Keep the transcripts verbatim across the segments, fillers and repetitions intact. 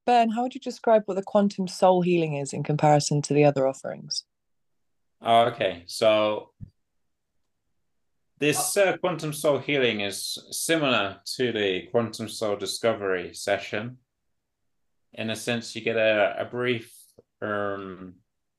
Ben, how would you describe what the quantum soul healing is in comparison to the other offerings? Oh, okay. So this uh, quantum soul healing is similar to the quantum soul discovery session. In a sense, you get a, a brief um,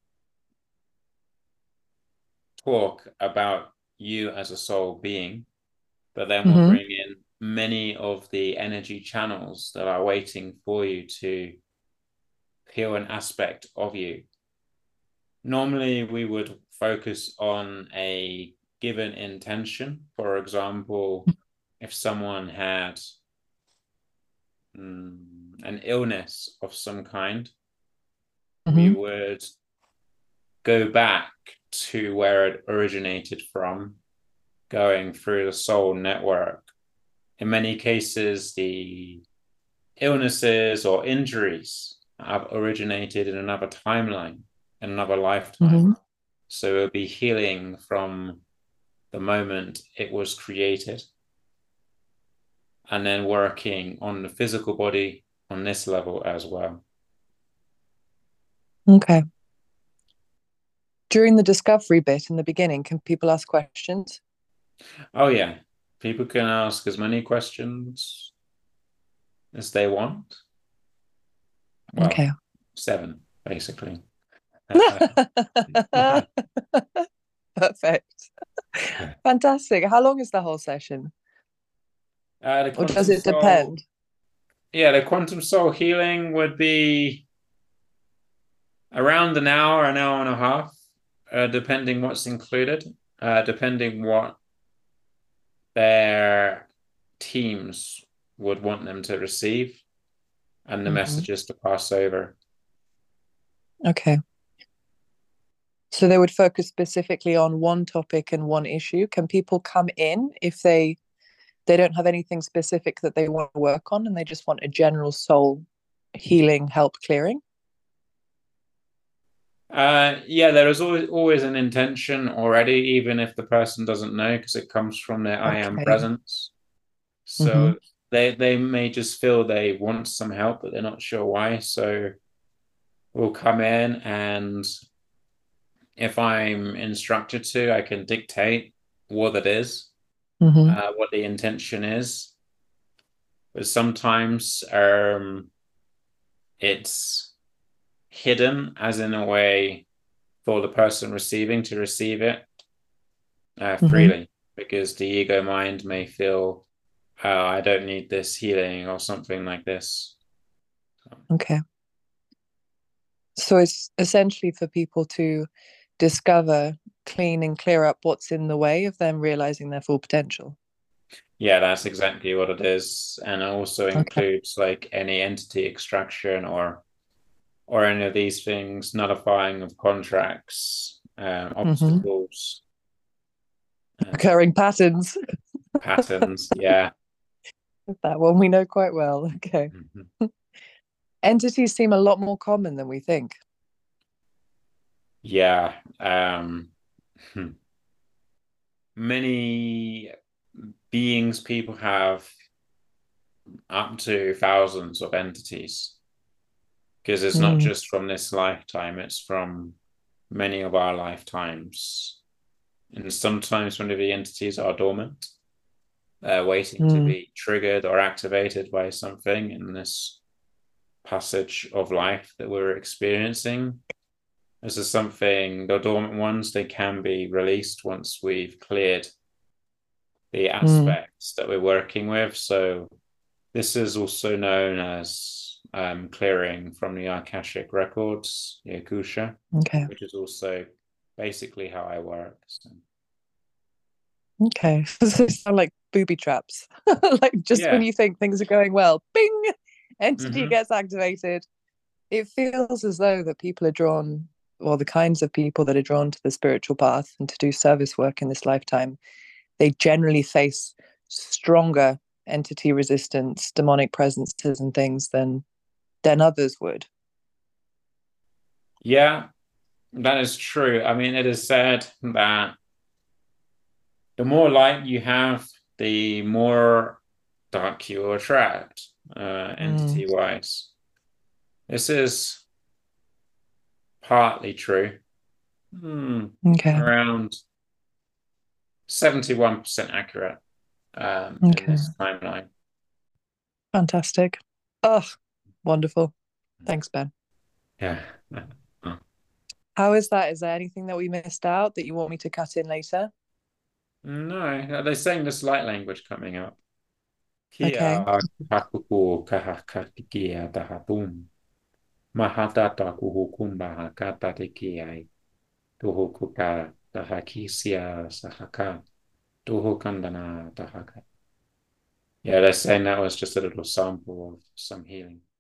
talk about you as a soul being, but then we'll Hmm. bring in many of the energy channels that are waiting for you to heal an aspect of you. Normally, we would focus on a given intention. For example, if someone had mm, an illness of some kind, we Hmm. would go back to where it originated from, going through the soul network. In many cases, the illnesses or injuries have originated in another timeline, in another lifetime. Hmm. So it'll be healing from the moment it was created and then working on the physical body on this level as well. Okay. During the discovery bit in the beginning, can people ask questions? Oh, yeah. People can ask as many questions as they want. Well, Okay. seven, basically. uh, Perfect. Fantastic. How long is the whole session? the Or does quantum it soul, depend? yeah, the quantum soul healing would be around an hour, an hour and a half, uh, depending what's included, uh, depending what their teams would want them to receive and the Hmm. messages to pass over. Okay. So they would focus specifically on one topic and one issue. Can people come in if they they don't have anything specific that they want to work on and they just want a general soul healing help clearing? Uh, yeah, there is always always an intention already, even if the person doesn't know, because it comes from their I am Okay. presence. Hmm. So they they may just feel they want some help, but they're not sure why. So we'll come in, and if I'm instructed to, I can dictate what it is, Hmm. uh, what the intention is. But sometimes um, it's hidden, as in a way for the person receiving to receive it uh, Hmm. freely, because the ego mind may feel, oh, I don't need this healing or something like this. Okay. So it's essentially for people to discover, clean, and clear up what's in the way of them realizing their full potential. Yeah, that's exactly what it is. And it also Okay. includes like any entity extraction or or any of these things, nullifying of contracts, um, Hmm. obstacles, um, Occurring patterns. patterns. Yeah. That one we know quite well. Okay. Mhm. Entities seem a lot more common than we think. Yeah. Um, hmm. Many beings, people have up to thousands of entities because it's not Mm. just from this lifetime, it's from many of our lifetimes. And sometimes one of the entities are dormant, uh, waiting to Mm. be triggered or activated by something in this passage of life that we're experiencing. This is something, the dormant ones, they can be released once we've cleared the Mm. aspects that we're working with. So this is also known as um, clearing from the Akashic records, the Akusha, Okay. which is also basically how I work. So, Okay. They sound like booby traps. Like just when yeah. you think things are going well, bing, entity Mm-hmm. gets activated. It feels as though that people are drawn, or the kinds of people that are drawn to the spiritual path and to do service work in this lifetime, they generally face stronger entity resistance, demonic presences, and things than than others would. Yeah, that is true. I mean, it is said that the more light you have, the more dark you attract, uh, Mm. entity wise. This is partly true. Hmm, Okay. around seventy-one percent accurate um, in Okay. this timeline. Fantastic. Oh, wonderful. Thanks, Ben. Yeah. How is that? Is there anything that we missed out that you want me to cut in later? No, they're saying this light language coming up. Okay. Kia kakuku kahakatikia tahatum. Mahatata kuhukumba hakata tekiai. Tuhukuka tahakisia sahaka. Tuhukandana tahaka. Yeah, they're saying that was just a little sample of some healing.